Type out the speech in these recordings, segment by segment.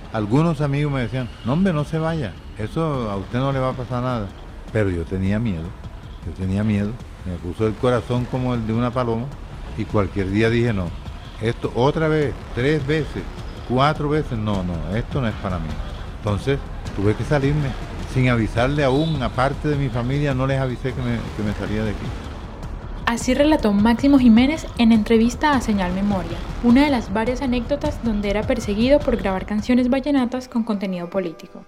Algunos amigos me decían, no hombre, no se vaya, eso a usted no le va a pasar nada. Pero yo tenía miedo, me puso el corazón como el de una paloma y cualquier día dije no, esto otra vez, 3 veces, 4 veces, no, esto no es para mí. Entonces tuve que salirme sin avisarle aún, aparte de mi familia, no les avisé que me salía de aquí. Así relató Máximo Jiménez en entrevista a Señal Memoria, una de las varias anécdotas donde era perseguido por grabar canciones vallenatas con contenido político.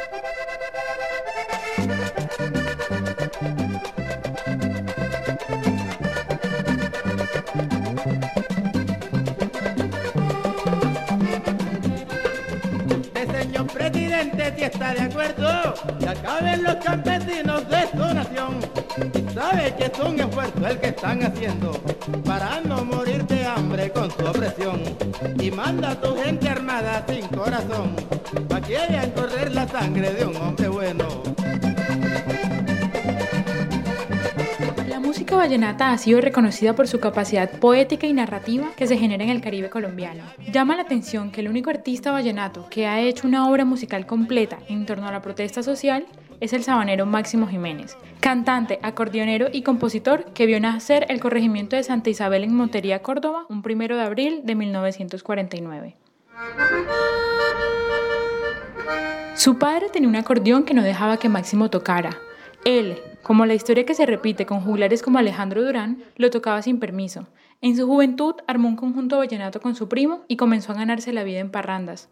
Señor presidente, si está de acuerdo, que acaben los campesinos de su nación. Y sabe que es un esfuerzo el que están haciendo para no morir de hambre con su opresión. Y manda a tu gente armada sin corazón, pa' que vean correr la sangre de un hombre bueno. La música vallenata ha sido reconocida por su capacidad poética y narrativa que se genera en el Caribe colombiano. Llama la atención que el único artista vallenato que ha hecho una obra musical completa en torno a la protesta social es el sabanero Máximo Jiménez, cantante, acordeonero y compositor que vio nacer el corregimiento de Santa Isabel en Montería, Córdoba, un 1 de abril de 1949. Su padre tenía un acordeón que no dejaba que Máximo tocara. Él, como la historia que se repite con juglares como Alejandro Durán, lo tocaba sin permiso. En su juventud armó un conjunto vallenato con su primo y comenzó a ganarse la vida en parrandas.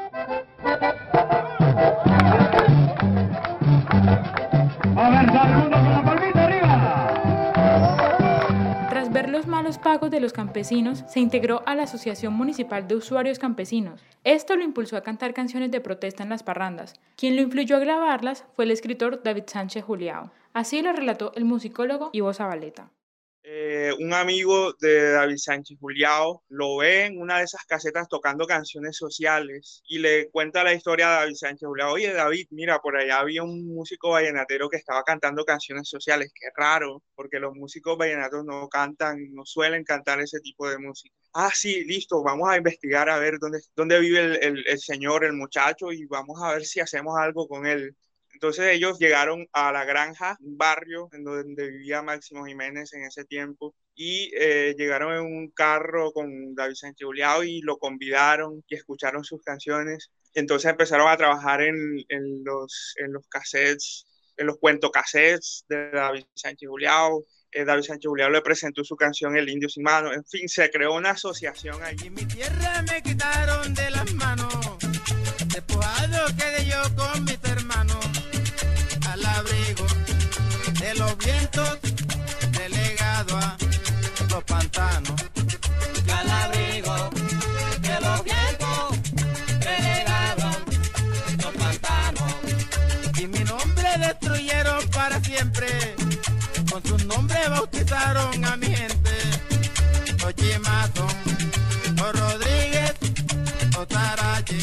Tras ver los malos pagos de los campesinos, se integró a la Asociación Municipal de Usuarios Campesinos. Esto lo impulsó a cantar canciones de protesta en las parrandas. Quien lo influyó a grabarlas fue el escritor David Sánchez Juliao. Así lo relató el musicólogo Ivo Zabaleta. Un amigo de David Sánchez Juliao lo ve en una de esas casetas tocando canciones sociales y le cuenta la historia a David Sánchez Juliao. Oye, David, mira, por allá había un músico vallenatero que estaba cantando canciones sociales. Qué raro, porque los músicos vallenatos no suelen cantar ese tipo de música. Ah, sí, listo, vamos a investigar a ver dónde vive el señor, el muchacho, y vamos a ver si hacemos algo con él. Entonces ellos llegaron a La Granja, un barrio en donde vivía Máximo Jiménez en ese tiempo, y llegaron en un carro con David Sánchez Juliao y lo convidaron y escucharon sus canciones. Entonces empezaron a trabajar en los cassettes, en los cuentocassettes de David Sánchez Juliao. David Sánchez Juliao le presentó su canción El Indio Sin Mano. En fin, se creó una asociación allí. Y mi tierra me quitaron de las manos, despojado quedé yo con mis hermanos, al abrigo de los vientos, delegado a los pantanos. Al abrigo de los vientos, delegado a los pantanos. Y mi nombre destruyeron para siempre, con su nombre bautizaron a mi gente. Los Chimazón, los Rodríguez, los Tarache.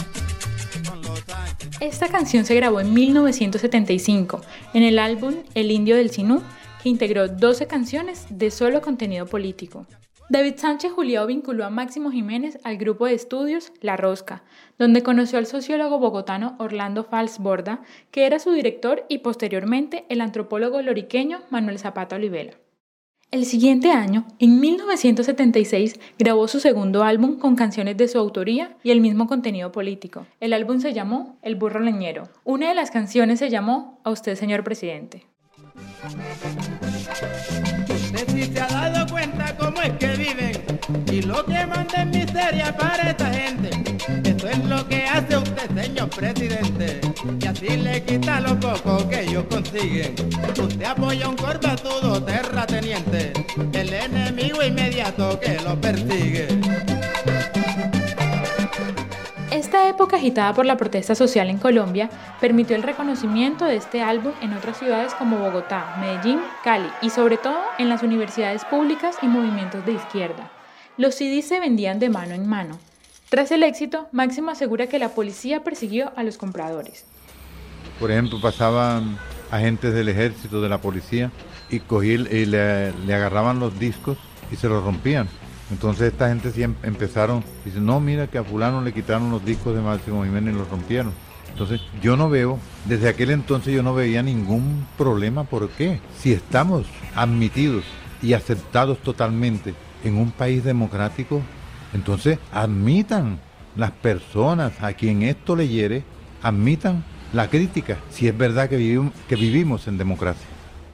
Esta canción se grabó en 1975 en el álbum El Indio del Sinú, que integró 12 canciones de solo contenido político. David Sánchez Juliao vinculó a Máximo Jiménez al grupo de estudios La Rosca, donde conoció al sociólogo bogotano Orlando Fals Borda, que era su director, y posteriormente el antropólogo loriqueño Manuel Zapata Olivera. El siguiente año, en 1976, grabó su segundo álbum con canciones de su autoría y el mismo contenido político. El álbum se llamó El Burro Leñero. Una de las canciones se llamó A usted, señor presidente. Usted sí se ha dado cuenta cómo es que viven y lo que manda en miseria para esta gente. Eso es lo que hace usted, señor presidente, y así le quita lo poco que ellos consiguen. Usted apoya un corbatudo terrateniente, el enemigo inmediato que lo persigue. Esta época agitada por la protesta social en Colombia permitió el reconocimiento de este álbum en otras ciudades como Bogotá, Medellín, Cali y sobre todo en las universidades públicas y movimientos de izquierda. Los CDs se vendían de mano en mano. Tras el éxito, Máximo asegura que la policía persiguió a los compradores. Por ejemplo, pasaban agentes del ejército, de la policía, y le agarraban los discos y se los rompían. Entonces esta gente sí empezaron, dicen, no, mira que a fulano le quitaron los discos de Máximo Jiménez y los rompieron. Entonces yo no veo, desde aquel entonces yo no veía ningún problema. ¿Por qué? Si estamos admitidos y aceptados totalmente en un país democrático, entonces admitan las personas a quien esto le hiere, admitan la crítica, si es verdad que vivimos en democracia.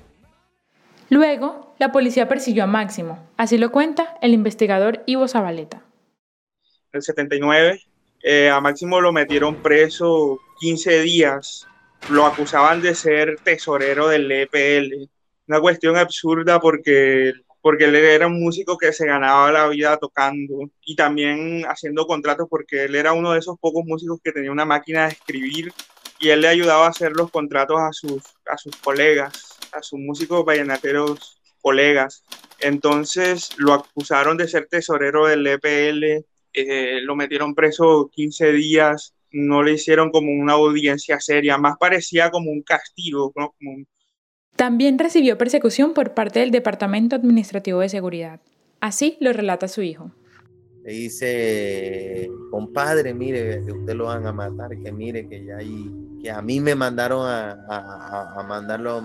Luego, la policía persiguió a Máximo, así lo cuenta el investigador Ivo Zabaleta. En el 79, a Máximo lo metieron preso 15 días, lo acusaban de ser tesorero del EPL, una cuestión absurda porque él era un músico que se ganaba la vida tocando y también haciendo contratos, porque él era uno de esos pocos músicos que tenía una máquina de escribir y él le ayudaba a hacer los contratos a sus colegas, a sus músicos vallenateros colegas. Entonces lo acusaron de ser tesorero del EPL, lo metieron preso 15 días, no le hicieron como una audiencia seria, más parecía como un castigo, ¿no? También recibió persecución por parte del Departamento Administrativo de Seguridad. Así lo relata su hijo. Le dice, compadre, mire, que usted lo van a matar, que mire, que ya hay, que a mí me mandaron a mandarlo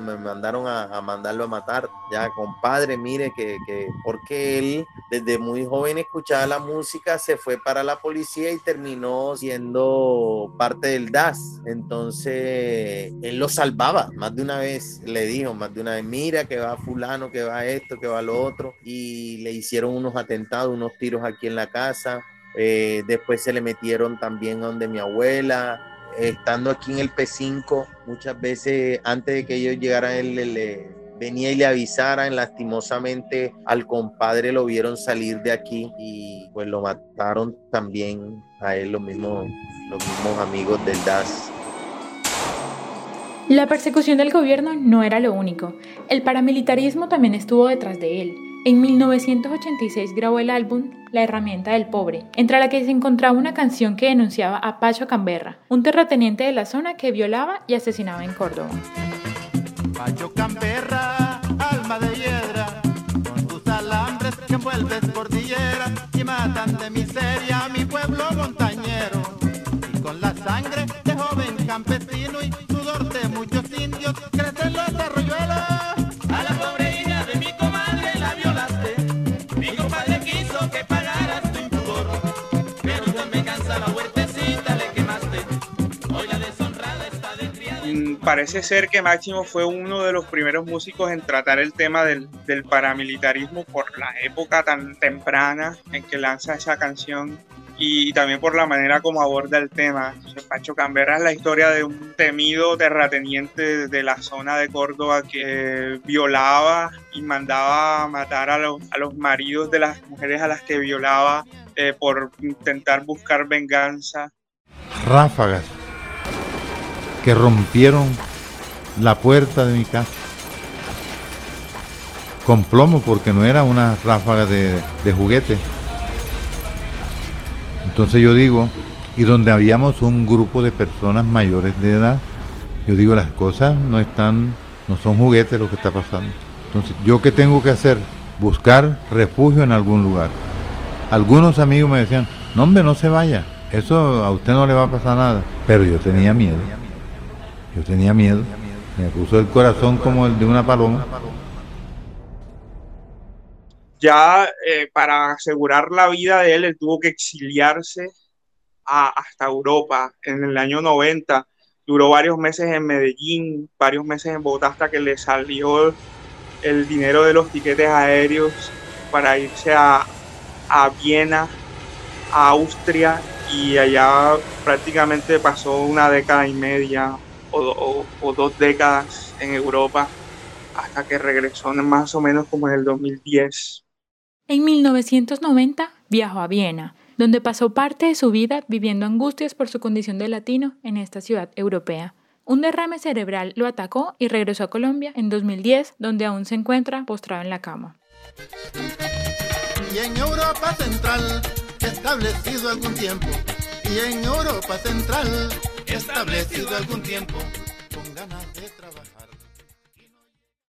a matar. Ya, compadre, mire, que porque él desde muy joven escuchaba la música, se fue para la policía y terminó siendo parte del DAS. Entonces, él lo salvaba. Más de una vez le dijo, mira que va fulano, que va esto, que va lo otro. Y le hicieron unos atentados, unos tiros aquí en la casa. Después se le metieron también donde mi abuela. Estando aquí en el P5, muchas veces antes de que ellos llegaran, él le venía y le avisaran. Lastimosamente al compadre lo vieron salir de aquí y pues lo mataron también a él, los mismos amigos del DAS. La persecución del gobierno no era lo único. El paramilitarismo también estuvo detrás de él. En 1986 grabó el álbum La herramienta del pobre, entre la que se encontraba una canción que denunciaba a Pacho Camberra, un terrateniente de la zona que violaba y asesinaba en Córdoba. Pacho Camberra, alma de hiedra, con tus alambres que envuelves cordillera y matan de miseria a mi pueblo montañero. Y con la sangre de joven campesino y sudor de muchos indios crecen los arroyuelos. A la pobre hija de mi comadre la violaste. Mi compadre quiso que pagaras tu impudor, pero tú en venganza la huertecita le quemaste. Hoy la deshonrada está de criada. Parece ser que Máximo fue uno de los primeros músicos en tratar el tema del paramilitarismo por la época tan temprana en que lanza esa canción y también por la manera como aborda el tema. Pacho Camberra es la historia de un temido terrateniente de la zona de Córdoba que violaba y mandaba a matar a los maridos de las mujeres a las que violaba por intentar buscar venganza. Ráfagas que rompieron la puerta de mi casa con plomo, porque no era una ráfaga de juguete. Entonces yo digo, y donde habíamos un grupo de personas mayores de edad, yo digo, las cosas no son juguetes lo que está pasando. Entonces, ¿yo qué tengo que hacer? Buscar refugio en algún lugar. Algunos amigos me decían, no hombre, no se vaya, eso a usted no le va a pasar nada. Pero yo tenía miedo. Me puso el corazón como el de una paloma. Ya para asegurar la vida de él tuvo que exiliarse hasta Europa en el año 90. Duró varios meses en Medellín, varios meses en Bogotá, hasta que le salió el dinero de los tiquetes aéreos para irse a Viena, a Austria, y allá prácticamente pasó una década y media o 2 décadas en Europa, hasta que regresó más o menos como en el 2010. En 1990 viajó a Viena, donde pasó parte de su vida viviendo angustias por su condición de latino en esta ciudad europea. Un derrame cerebral lo atacó y regresó a Colombia en 2010, donde aún se encuentra postrado en la cama. Y en Europa Central, establecido algún tiempo, con ganas de trabajar.